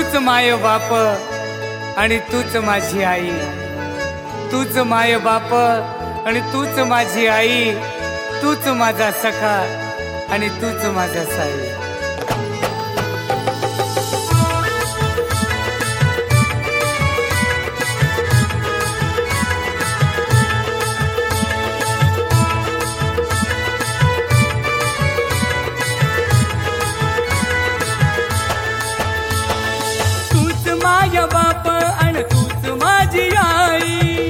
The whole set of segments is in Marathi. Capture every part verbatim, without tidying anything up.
तूच माय बाप आणि तूच माझी आई, तूच माय बाप आणि तूच माझी आई, तूच माझा सखा आणि तूच माझा साई. माय बाप आणि तूच माझी आई,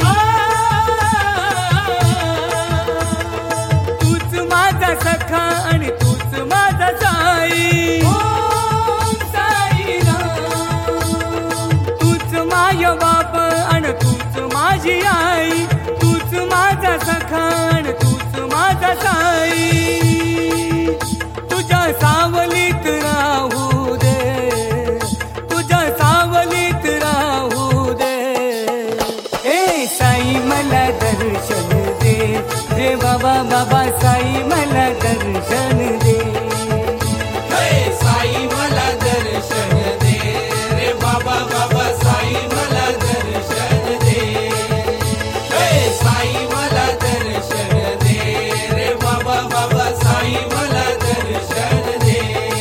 तूच माझा सखा आणि तूच माझा साई. तूच माय बाप आणि तूच माझी आई, तूच माझा सखा आणि तूच माझा साई. तुझ्या सावलीत राहू दे, तुझ्या सावलीत राहू दे. ए साई मला दर्शन दे, रे बाबा बाबा साई मला दर्शन दे. हे साई मला दर्शन दे, रे बाबा बाबा साई मला दर्शन दे. हे साई मला दर्शन दे, रे बाबा बाबा साई मला दर्शन दे.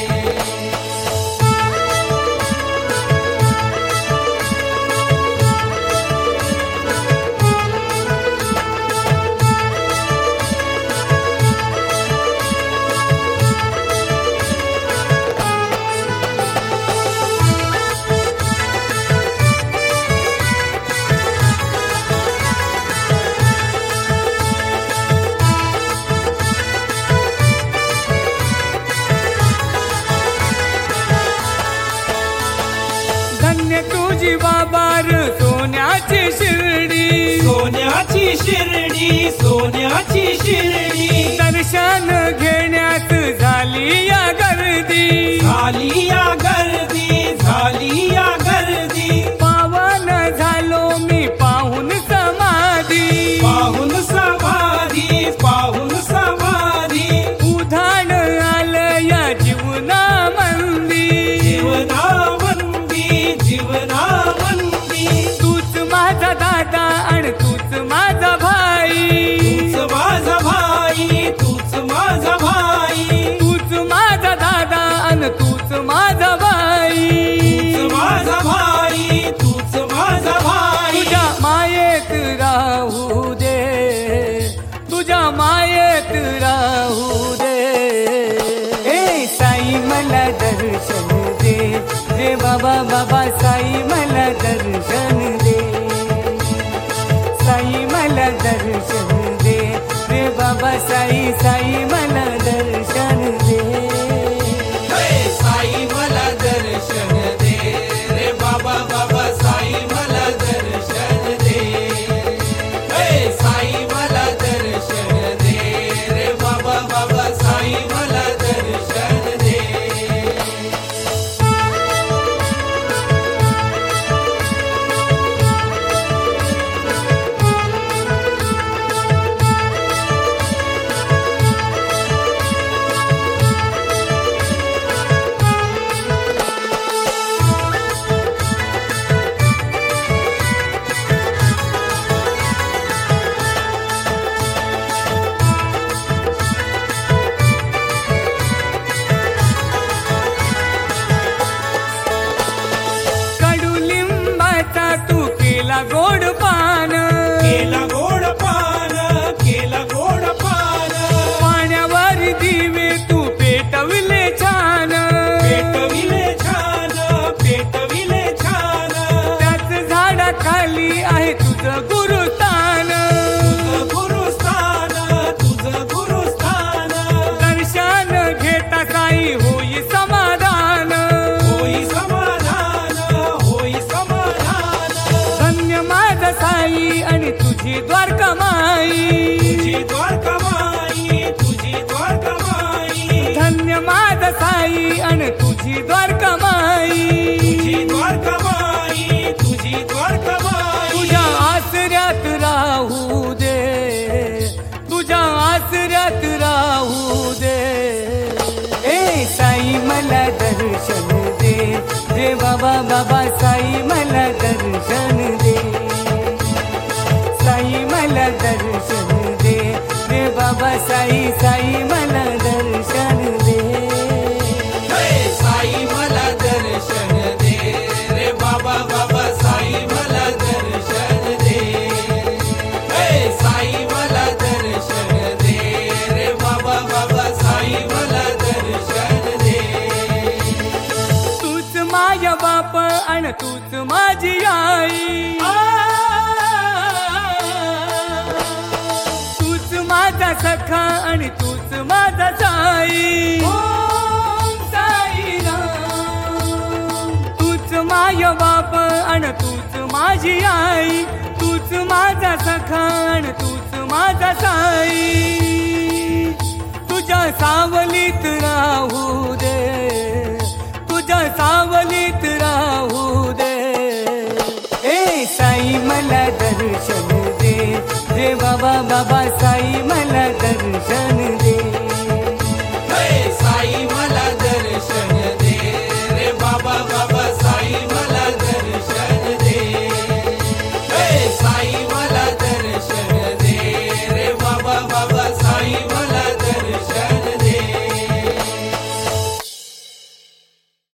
धन्य तुझी बाबार सोन्याची शिर्डी, सोन्याची शिर्डी, सोन्याची शिर्डी. दर्शन घेण्यास झाली या गर्दी, झाली या गर्दी, झाली या गर्दी. पावन झालो मी पाहून समाधी, पाहून समाधी, पाहून समाधी. उधाण आलं या जीवनामंदी, जीवनामंदी, जीवनामंदी. तूच माझा दादा आणि तूच माझा भाई, तूच माझा भाई, तूच माझा भाई. तूच माझा दादा आणि तूच माझा भाई. तूच माझा भाई, तूच माझा भाई. तुझ्या मायेत राहू दे, तुझ्या मायेत राहू दे. ए साई मला दर्शन दे, रे बाबा बाबा साई मला दर्शन दे. साई मला दर्शन दे, रे बाबा साई साई मला दर्शन दे. हे साई मला दर्शन दे, रे बाबा बाबा साई मला दर्शन दे. हे साई मला दर्शन दे, रे बाबा बाबा साई मला दर्शन दे. कडुलिंबाचा तू केला गोड पान, केला गोड पान, केला गोड पान. पाण्यावर दिवे तू पेटविले छान, पेटविले छान, पेटविले छान. त्याच झाडाखाली आहे तुझं गुरुस्थान. तुझं गुरुस्थान, तुझं गुरुस्थान. दर्शन घेता काही होई समाधान, होई समाधान, होई समाधान. धन्य माझा साई आणि तुझी द्वारका माई, तुझी द्वारका माई, तुझी द्वारका माई. धन्य माझा साई आणि तुझी द्वारका माई. तुझी द्वारका माई, तुझी द्वारका माई. तुझ्या आसऱ्यात राहू दे, तुझ्या आसऱ्यात राहू दे. ए साई मला दर्शन दे, रे रे बाबा बाबा साई मला दर्शन दे, साई मला दर्शन दे रे बाबा साई साई मला दर्शन दे, साई मला दर्शन दे रे बाबा बाबा साई मला दर्शन दे, साई मला दर्शन दे रे बाबा बाबा साई मला दर्शन दे. तूच माझा बाप आणि तूच माझी आई, तूच माझा सखा आणि तूच माझा साई, तूच माझा बाप आणि तूच माझी आई, तूच माझा सखा आणि तूच माझा साई. तुझ्या सावलीत राहू दे, तुझ्या सावलीत राहू दे, ए साई मला दर्शन दे रे बाबा बाबा साई मला दर्शन दे, साई मला दर्शन